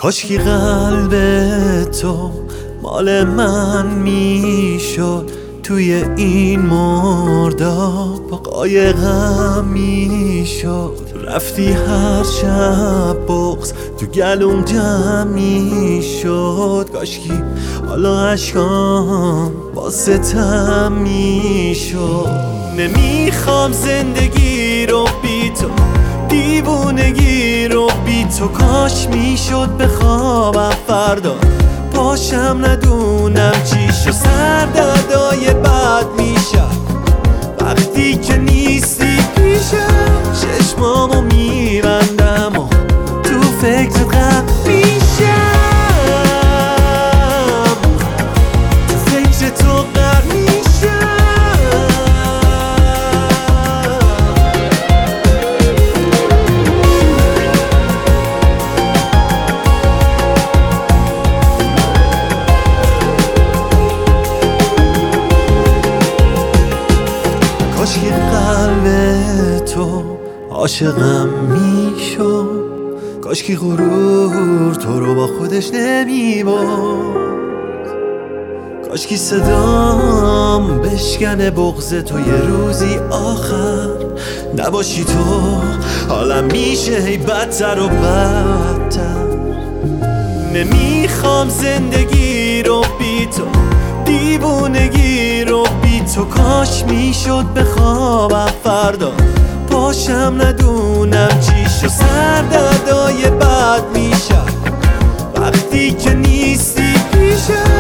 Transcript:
کاشکی قلب تو مال من میشد، توی این مرداب با قایقم میشد. رفتی هر شب بغض تو گلوم جمع میشد، کاشکی حالا عشقام با ستم میشد. نمیخوام زندگی رو بی تو، دیوونگی رو بی تو. کاش میشد بخوابم فردا پاشم ندونم چی شد. سردردای بد میشم وقتی که نیستی پیشم. چشمامو میبندم و تو فکر غم میشم، تو فکر تو غرق میشم. کاشکی قلب تو عاشقم میشد، کاشکی غرور تو رو با خودش نمیبرد. کاشکی صدام بشکنه بغض تو یه روزی آخر نباشی تو. حالم میشه هی بدتر و بدتر. نمیخوام زندگی رو بی تو، دیوونگی رو بی تو. کاش میشد بخوابم فردا پاشم ندونم چی شد. سردردای بد میشم وقتی که نیستی پیشم.